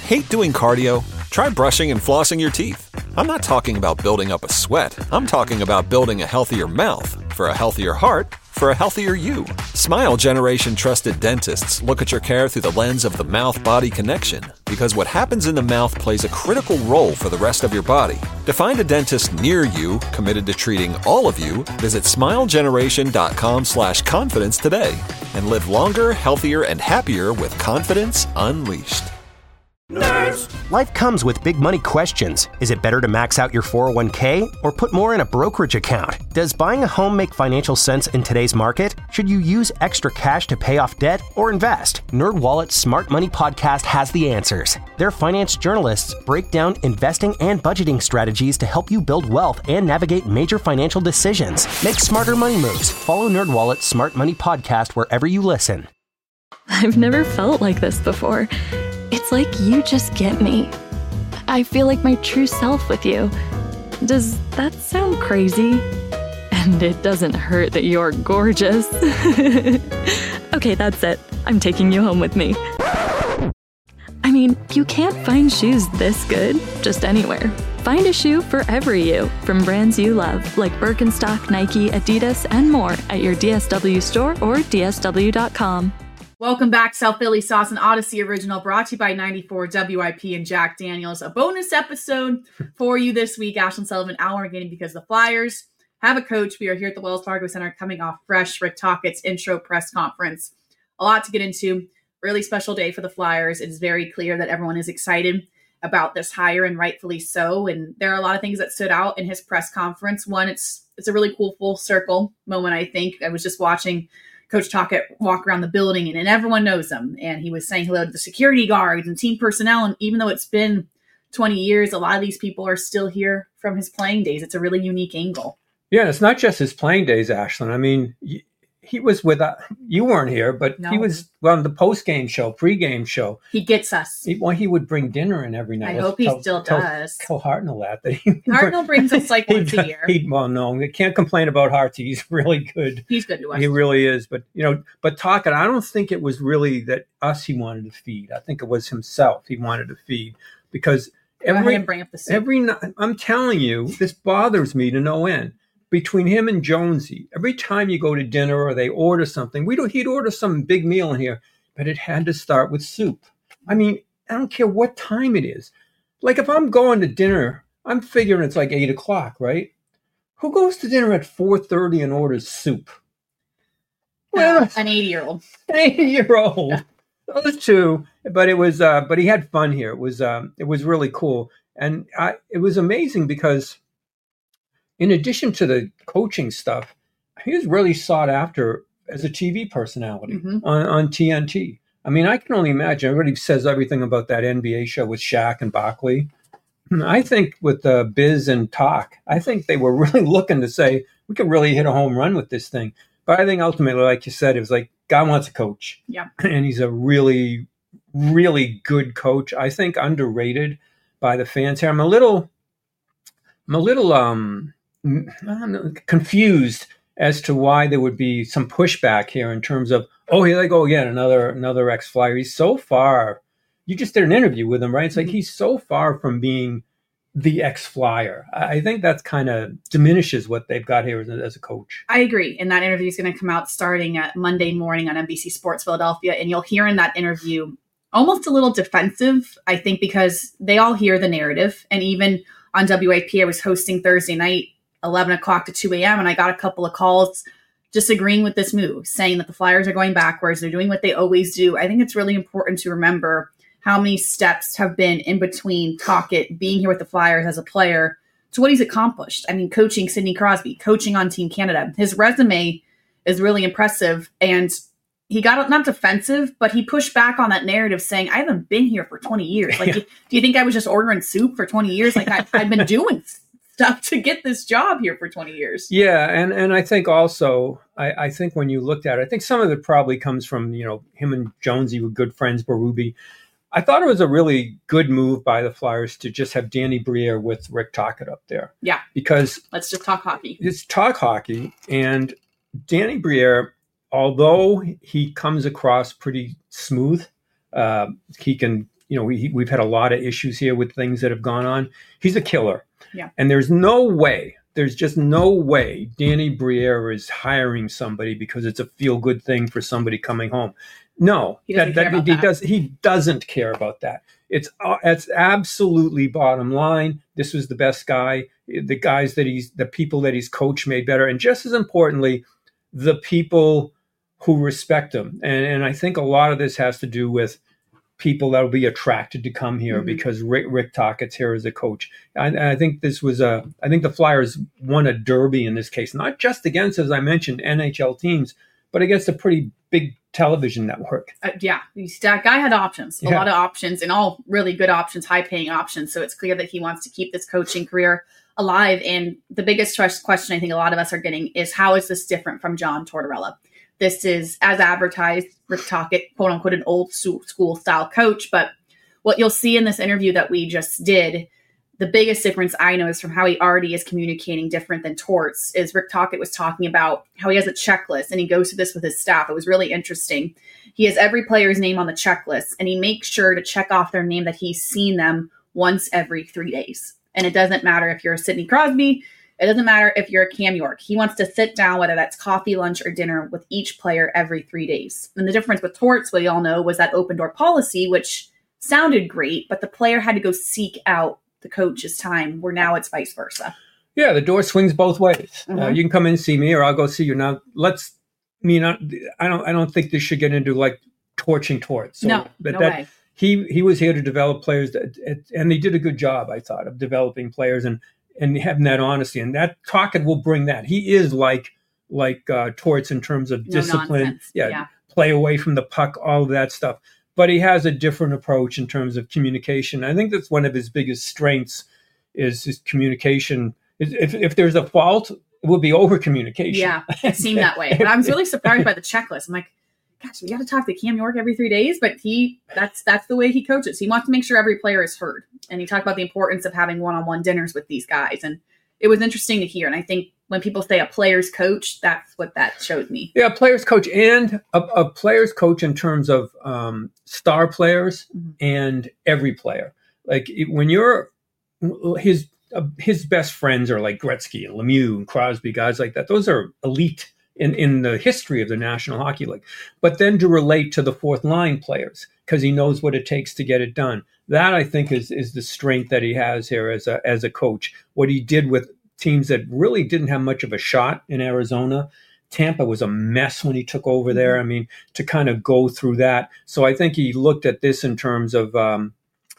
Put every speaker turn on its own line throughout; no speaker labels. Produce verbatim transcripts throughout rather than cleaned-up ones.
Hate doing cardio? Try brushing and flossing your teeth. I'm not talking about building up a sweat. I'm talking about building a healthier mouth for a healthier heart for a healthier you. Smile Generation trusted dentists look at your care through the lens of the mouth-body connection, because what happens in the mouth plays a critical role for the rest of your body. To find a dentist near you committed to treating all of you, visit smilegeneration.com slash confidence today and live longer, healthier, and happier with confidence unleashed.
Nerds! Life comes with big money questions. Is it better to max out your four oh one k or put more in a brokerage account? Does buying a home make financial sense in today's market? Should you use extra cash to pay off debt or invest? NerdWallet's Smart Money Podcast has the answers. Their finance journalists break down investing and budgeting strategies to help you build wealth and navigate major financial decisions. Make smarter money moves. Follow NerdWallet's Smart Money Podcast wherever you listen.
I've never felt like this before. It's like you just get me. I feel like my true self with you. Does that sound crazy? And it doesn't hurt that you're gorgeous. Okay, that's it. I'm taking you home with me. I mean, you can't find shoes this good just anywhere. Find a shoe for every you, from brands you love, like Birkenstock, Nike, Adidas, and more at your D S W store or D S W dot com.
Welcome back, South Philly Sauce, an Odyssey original brought to you by ninety-four W I P and Jack Daniels. A bonus episode for you this week. Ashlyn Sullivan, Hour Getting, because the Flyers have a coach. We are here at the Wells Fargo Center coming off fresh Rick Tockett's intro press conference. A lot to get into. Really special day for the Flyers. It is very clear that everyone is excited about this hire, and rightfully so. And there are a lot of things that stood out in his press conference. One, it's it's a really cool full circle moment, I think. I was just watching Coach Tocchet walk around the building, and, and everyone knows him. And he was saying hello to the security guards and team personnel. And even though it's been twenty years, a lot of these people are still here from his playing days. It's a really unique angle.
Yeah, it's not just his playing days, Ashlyn. I mean, he was with, uh, you weren't here, but no. He was on the post-game show, pre-game show.
He gets us.
He, well, he would bring dinner in every night.
I
Let's
hope he
tell,
still
tell,
does.
Tell Hartnell that. that he
Hartnell brings us like once a year.
He, well, no, they can't complain about Harty. He's really good.
He's good to us.
He really is. But, you know, but Tocchet, I don't think it was really that us he wanted to feed. I think it was himself he wanted to feed, because every,
bring up the soup.
every night, I'm telling you, this bothers me to no end. Between him and Jonesy, every time you go to dinner or they order something, we don't, he'd order some big meal in here, but it had to start with soup. I mean, I don't care what time it is. Like if I'm going to dinner, I'm figuring it's like eight o'clock, right? Who goes to dinner at four thirty and orders soup?
Well, uh, an eighty-year-old.
An eighty-year-old. Yeah. Those two. But it was, uh, but he had fun here. It was, um, it was really cool, and I, it was amazing because, in addition to the coaching stuff, he was really sought after as a T V personality mm-hmm. on, on T N T. I mean, I can only imagine. Everybody says everything about that N B A show with Shaq and Barkley. I think with uh, Biz and Talk, I think they were really looking to say, we could really hit a home run with this thing. But I think ultimately, like you said, it was like, God wants a coach.
Yeah.
And he's a really, really good coach. I think underrated by the fans here. I'm a little, I'm a little, um, I'm know, confused as to why there would be some pushback here in terms of, oh, here they go again, another another ex-Flyer. He's so far. You just did an interview with him, right? It's like he's so far from being the ex-Flyer. I think that's kind of diminishes what they've got here as a, as a coach.
I agree. And that interview is going to come out starting at Monday morning on N B C Sports Philadelphia. And you'll hear in that interview almost a little defensive, I think, because they all hear the narrative. And even on W A P, I was hosting Thursday night, eleven o'clock to two a.m. and I got a couple of calls disagreeing with this move, saying that the Flyers are going backwards. They're doing what they always do. I think it's really important to remember how many steps have been in between Tocchet being here with the Flyers as a player to what he's accomplished. I mean, coaching Sidney Crosby, coaching on Team Canada. His resume is really impressive. And he got not defensive, but he pushed back on that narrative saying, I haven't been here for twenty years. Like, yeah. do, do you think I was just ordering soup for twenty years? Like I, I've been doing stuff to get this job here for twenty years.
Yeah. And, and I think also, I, I think when you looked at it, I think some of it probably comes from, you know, him and Jonesy were good friends, Berube. I thought it was a really good move by the Flyers to just have Danny Briere with Rick Tocchet up there.
Yeah.
Because
let's just talk hockey.
It's talk hockey. And Danny Briere, although he comes across pretty smooth, uh, he can you know, we, we've had a lot of issues here with things that have gone on. He's a killer.
Yeah.
And there's no way, there's just no way Danny Briere is hiring somebody because it's a feel-good thing for somebody coming home. No,
he doesn't,
that,
care
that,
about
he,
that.
does, he doesn't care about that. It's uh, it's absolutely bottom line. This was the best guy. The guys that he's, the people that he's coached made better. And just as importantly, the people who respect him. And, and I think a lot of this has to do with people that will be attracted to come here mm-hmm. because Rick, Rick Tockett's here as a coach. And I think this was a, I think the Flyers won a derby in this case, not just against, as I mentioned, N H L teams, but against a pretty big television network.
Uh, yeah, that guy had options, a
yeah.
lot of options, and all really good options, high-paying options. So it's clear that he wants to keep this coaching career alive. And the biggest question I think a lot of us are getting is, how is this different from John Tortorella? This is, as advertised, Rick Tocchet, quote unquote, an old school style coach. But what you'll see in this interview that we just did, the biggest difference I know is from how he already is communicating different than Torts, is Rick Tocchet was talking about how he has a checklist and he goes through this with his staff. It was really interesting. He has every player's name on the checklist and he makes sure to check off their name that he's seen them once every three days. And it doesn't matter if you're a Sidney Crosby. It doesn't matter if you're a Cam York. He wants to sit down, whether that's coffee, lunch, or dinner, with each player every three days. And the difference with Torts, we all know, was that open door policy, which sounded great, but the player had to go seek out the coach's time, where now it's vice versa.
Yeah, the door swings both ways.
Mm-hmm.
Uh, you can come in and see me, or I'll go see you. Now, let's, I mean, I, I don't I don't think this should get into like torching Torts. So,
no,
but
no
that,
way.
He, he was here to develop players, that, and they did a good job, I thought, of developing players and and having that honesty. And that Tocchet will bring that. He is like like uh, Torts in terms of
no
discipline, yeah,
yeah,
play away from the puck, all of that stuff. But he has a different approach in terms of communication. I think that's one of his biggest strengths is his communication. If, if there's a fault, it will be over communication.
Yeah, it seemed that way. But I was really surprised by the checklist. I'm like, gosh, we got to talk to Cam York every three days, but he that's that's the way he coaches. He wants to make sure every player is heard. And he talked about the importance of having one-on-one dinners with these guys. And it was interesting to hear. And I think when people say a player's coach, that's what that showed me.
Yeah, player's coach and a, a player's coach in terms of um, star players mm-hmm. and every player. Like it, when you're his uh, his best friends are like Gretzky and Lemieux and Crosby, guys like that. Those are elite in, in the history of the National Hockey League. But then to relate to the fourth line players, because he knows what it takes to get it done. That, I think, is is the strength that he has here as a as a coach. What he did with teams that really didn't have much of a shot in Arizona. Tampa was a mess when he took over there. I mean, to kind of go through that. So I think he looked at this in terms of um,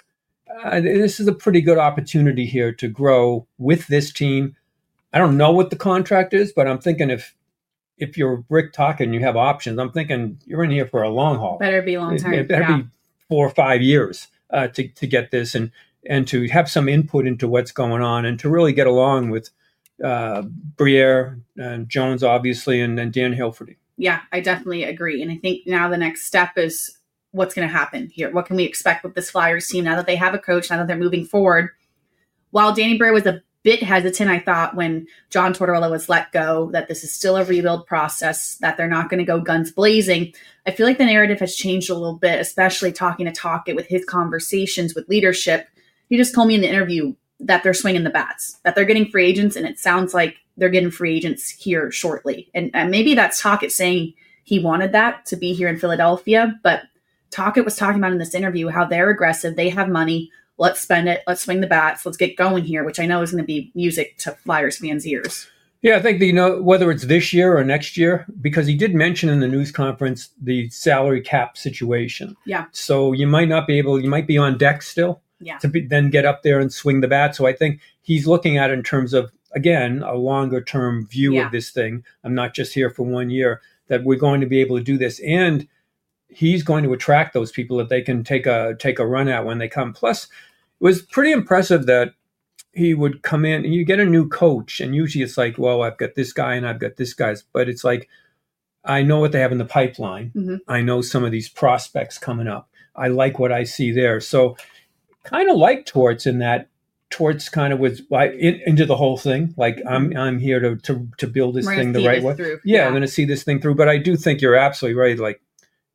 uh, this is a pretty good opportunity here to grow with this team. I don't know what the contract is, but I'm thinking if if you're Rick Tocchet and you have options, I'm thinking you're in here for a long haul.
Better be long term.
It, it better
yeah.
be four or five years uh, to to get this and and to have some input into what's going on and to really get along with uh, Briere and Jones, obviously, and, and Dan Hilferty.
Yeah, I definitely agree. And I think now the next step is what's going to happen here. What can we expect with this Flyers team now that they have a coach, now that they're moving forward? While Danny Briere was a bit hesitant, I thought, when John Tortorella was let go, that this is still a rebuild process, that they're not going to go guns blazing. I feel like the narrative has changed a little bit, especially talking to Tocchet with his conversations with leadership. He just told me in the interview that they're swinging the bats, that they're getting free agents, and it sounds like they're getting free agents here shortly. And, and maybe that's Tocchet saying he wanted that to be here in Philadelphia, but Tocchet was talking about in this interview how they're aggressive, they have money, let's spend it, let's swing the bats, let's get going here, which I know is going to be music to Flyers fans' ears.
Yeah, I think, you know, whether it's this year or next year, because he did mention in the news conference the salary cap situation.
Yeah.
So you might not be able, you might be on deck still.
Yeah.
To be, then get up there and swing the bat. So I think he's looking at it in terms of, again, a longer term view
yeah.
of this thing. I'm not just here for one year, that we're going to be able to do this. And he's going to attract those people that they can take a take a run at when they come. Plus, it was pretty impressive that he would come in and you get a new coach. And usually it's like, well, I've got this guy and I've got this guy. But it's like, I know what they have in the pipeline. Mm-hmm. I know some of these prospects coming up. I like what I see there. So kind of like Torts in that Torts kind of was like in, into the whole thing. Like I'm I'm here to to, to build this
We're
thing the right way.
Through.
Yeah,
yeah,
I'm going to see this thing through. But I do think you're absolutely right. Like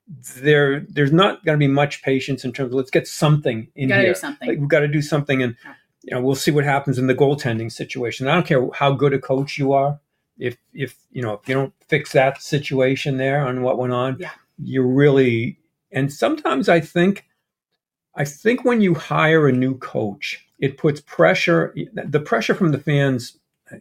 there there's not going to be much patience in terms of let's get something in
gotta
here.
Do something.
Like, we've got to do something, and you know we'll see what happens in the goaltending situation. I don't care how good a coach you are. If if you know if you don't fix that situation there on what went on,
yeah.
you're really. And sometimes I think, I think when you hire a new coach, it puts pressure. The pressure from the fans,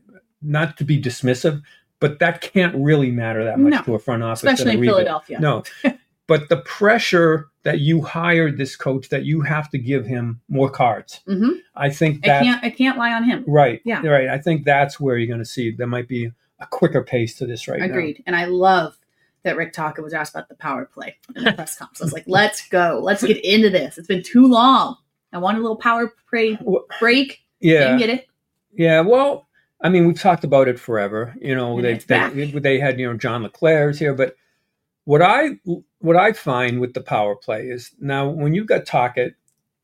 not to be dismissive, but that can't really matter that much
no.
to a front office,
especially in Philadelphia.
No, but the pressure that you hired this coach, that you have to give him more cards.
Mm-hmm.
I think that
I can't. I can't lie on him.
Right.
Yeah.
Right. I think that's where you're going to see there might be a quicker pace to this right
Agreed.
now.
Agreed. And I love that Rick Tocchet was asked about the power play in the press conference. I was like, let's go. Let's get into this. It's been too long. I want a little power play break.
Yeah.
Didn't get it.
Yeah. Well, I mean, we've talked about it forever. You know,
And
they,
it's
they,
back.
they had, you know, John LeClair's here. But what I what I find with the power play is now when you got Tocchet,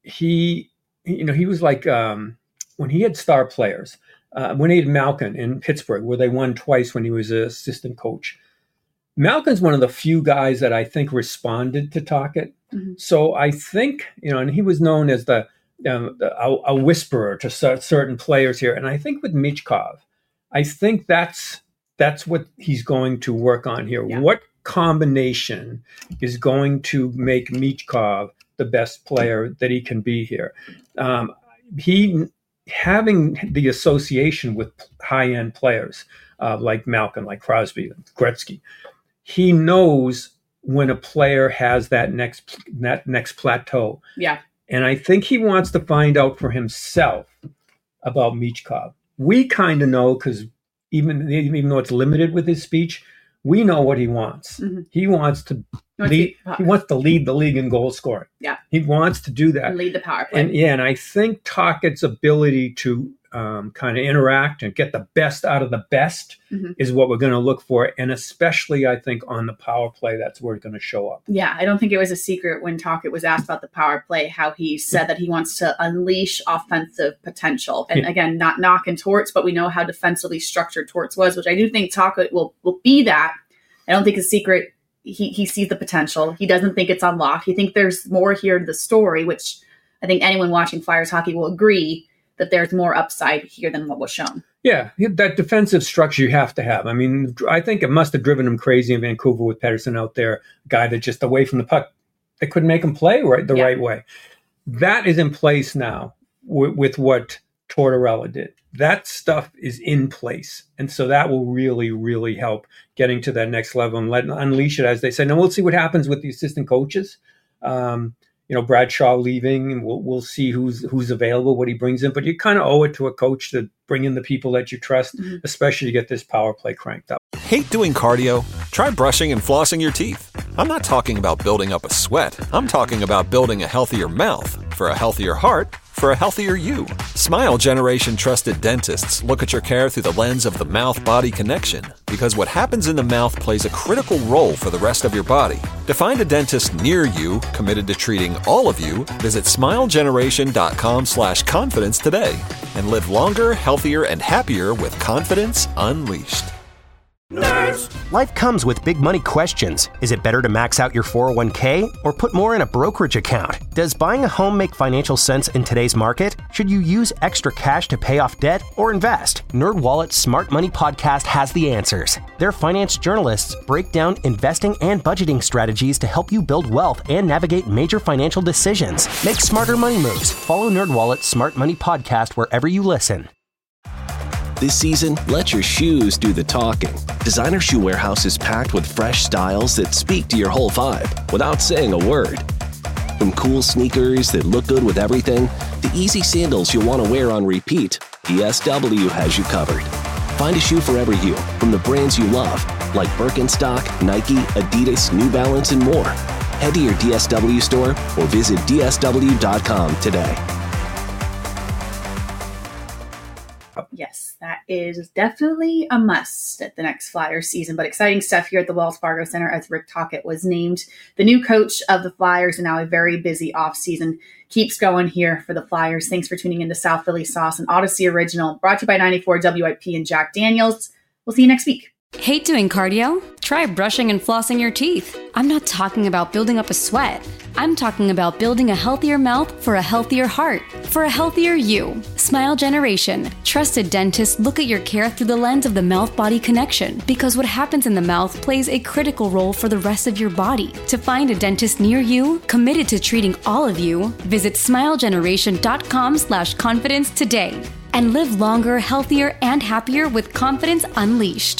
he, you know, he was like um, when he had star players, uh, when he had Malkin in Pittsburgh, where they won twice when he was an assistant coach. Malkin's one of the few guys that I think responded to Tocchet.
Mm-hmm.
So I think, you know, and he was known as the, um, the a, a whisperer to c- certain players here. And I think with Michkov, I think that's that's what he's going to work on here.
Yeah.
What combination is going to make Michkov the best player that he can be here? Um, he having the association with high-end players uh, like Malkin, like Crosby, Gretzky. He knows when a player has that next that next plateau.
Yeah.
And I think he wants to find out for himself about Michkov. We kind of know because even, even though it's limited with his speech, we know what he wants.
Mm-hmm.
He wants to
wants
lead,
to
he wants to lead the league in goal scoring.
Yeah.
He wants to do that.
And lead the power play.
And yeah, and I think Tocchet's ability to um, kind of interact and get the best out of the best
mm-hmm.
is what we're going to look for. And especially, I think, on the power play, that's where it's going to show up.
Yeah, I don't think it was a secret when Tocchet was asked about the power play, how he said that he wants to unleash offensive potential. And
Yeah.
again, not knocking Torts, but we know how defensively structured Torts was, which I do think Tocchet will, will be that. I don't think it's a secret. He, he sees the potential. He doesn't think it's unlocked. He thinks there's more here to the story, which I think anyone watching Flyers hockey will agree that there's more upside here than what was shown.
Yeah, that defensive structure you have to have. I mean, I think it must have driven him crazy in Vancouver with Pettersson out there, a guy that just away from the puck, they couldn't make him play right the
Yeah.
right way. That is in place now w- with what Tortorella did. That stuff is in place. And so that will really, really help getting to that next level and let unleash it, as they say. Now, we'll see what happens with the assistant coaches. Um, you know, Bradshaw leaving, and we'll we'll see who's who's available, what he brings in. But you kind of owe it to a coach to bring in the people that you trust, mm-hmm. especially to get this power play cranked up.
Hate doing cardio? Try brushing and flossing your teeth. I'm not talking about building up a sweat. I'm talking about building a healthier mouth. For a healthier heart, for a healthier you. Smile Generation trusted dentists look at your care through the lens of the mouth-body connection, because what happens in the mouth plays a critical role for the rest of your body. To find a dentist near you committed to treating all of you, visit smilegeneration.com slash confidence today and live longer, healthier, and happier with confidence unleashed.
Nerds. Life comes with big money questions. Is it better to max out your four oh one k or put more in a brokerage account? Does buying a home make financial sense in today's market? Should you use extra cash to pay off debt or invest? NerdWallet's Smart Money Podcast has the answers. Their finance journalists break down investing and budgeting strategies to help you build wealth and navigate major financial decisions. Make smarter money moves. Follow NerdWallet's Smart Money Podcast wherever you listen.
This season, let your shoes do the talking. Designer Shoe Warehouse is packed with fresh styles that speak to your whole vibe without saying a word. From cool sneakers that look good with everything, to easy sandals you'll want to wear on repeat, D S W has you covered. Find a shoe for every you from the brands you love, like Birkenstock, Nike, Adidas, New Balance, and more. Head to your D S W store or visit D S W dot com today.
Yes, that is definitely a must at the next Flyers season, but exciting stuff here at the Wells Fargo Center as Rick Tocchet was named the new coach of the Flyers, and now a very busy offseason keeps going here for the Flyers. Thanks for tuning into South Philly Sauce, an Odyssey original, brought to you by ninety-four W I P and Jack Daniels. We'll see you next week.
Hate doing cardio? Try brushing and flossing your teeth. I'm not talking about building up a sweat. I'm talking about building a healthier mouth for a healthier heart, for a healthier you. Smile Generation. Trusted dentists look at your care through the lens of the mouth-body connection, because what happens in the mouth plays a critical role for the rest of your body. To find a dentist near you, committed to treating all of you, visit smilegeneration.com slash confidence today and live longer, healthier, and happier with confidence unleashed.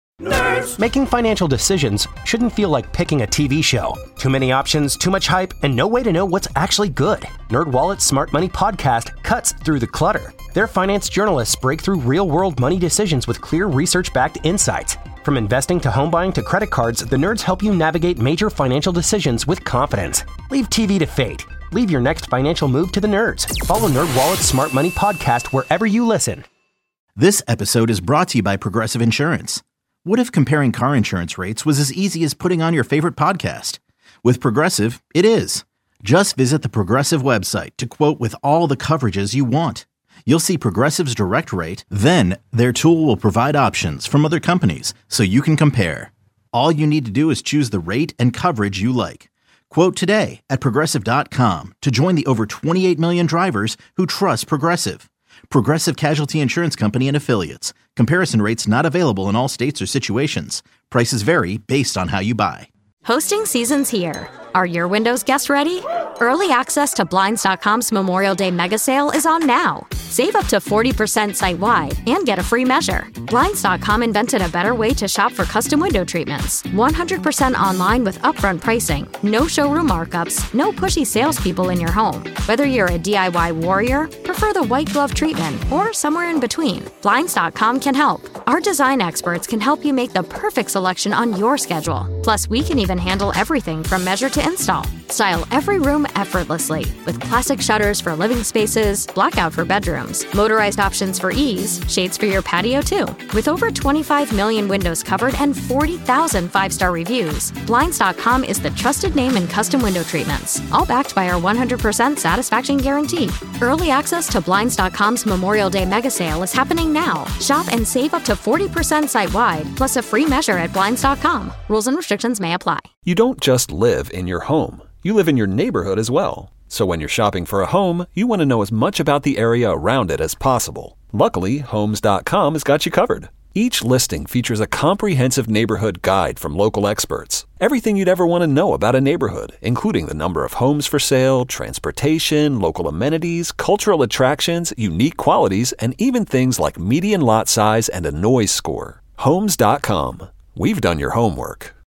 Nerds. Making financial decisions shouldn't feel like picking a T V show. Too many options, too much hype, and no way to know what's actually good. NerdWallet's Smart Money Podcast cuts through the clutter. Their finance journalists break through real-world money decisions with clear research-backed insights. From investing to home buying to credit cards, the nerds help you navigate major financial decisions with confidence. Leave T V to fate. Leave your next financial move to the nerds. Follow NerdWallet's Smart Money Podcast wherever you listen.
This episode is brought to you by Progressive Insurance. What if comparing car insurance rates was as easy as putting on your favorite podcast? With Progressive, it is. Just visit the Progressive website to quote with all the coverages you want. You'll see Progressive's direct rate, then their tool will provide options from other companies so you can compare. All you need to do is choose the rate and coverage you like. Quote today at Progressive dot com to join the over twenty-eight million drivers who trust Progressive. Progressive Casualty Insurance Company and Affiliates. Comparison rates not available in all states or situations. Prices vary based on how you buy.
Hosting season's here. Are your Windows guests ready? Early access to Blinds dot com's Memorial Day mega sale is on now. Save up to forty percent site-wide and get a free measure. Blinds dot com invented a better way to shop for custom window treatments. one hundred percent online with upfront pricing, no showroom markups, no pushy salespeople in your home. Whether you're a D I Y warrior, prefer the white glove treatment, or somewhere in between, Blinds dot com can help. Our design experts can help you make the perfect selection on your schedule. Plus, we can even handle everything from measure to install. Style every room effortlessly with classic shutters for living spaces, blackout for bedrooms, motorized options for ease, shades for your patio too. With over twenty-five million windows covered and forty thousand five-star reviews, Blinds dot com is the trusted name in custom window treatments, all backed by our one hundred percent satisfaction guarantee. Early access to Blinds dot com's Memorial Day mega sale is happening now. Shop and save up to forty percent site-wide, plus a free measure at Blinds dot com. Rules and restrictions may apply.
You don't just live in your home. You live in your neighborhood as well. So when you're shopping for a home, you want to know as much about the area around it as possible. Luckily, Homes dot com has got you covered. Each listing features a comprehensive neighborhood guide from local experts. Everything you'd ever want to know about a neighborhood, including the number of homes for sale, transportation, local amenities, cultural attractions, unique qualities, and even things like median lot size and a noise score. Homes dot com. We've done your homework.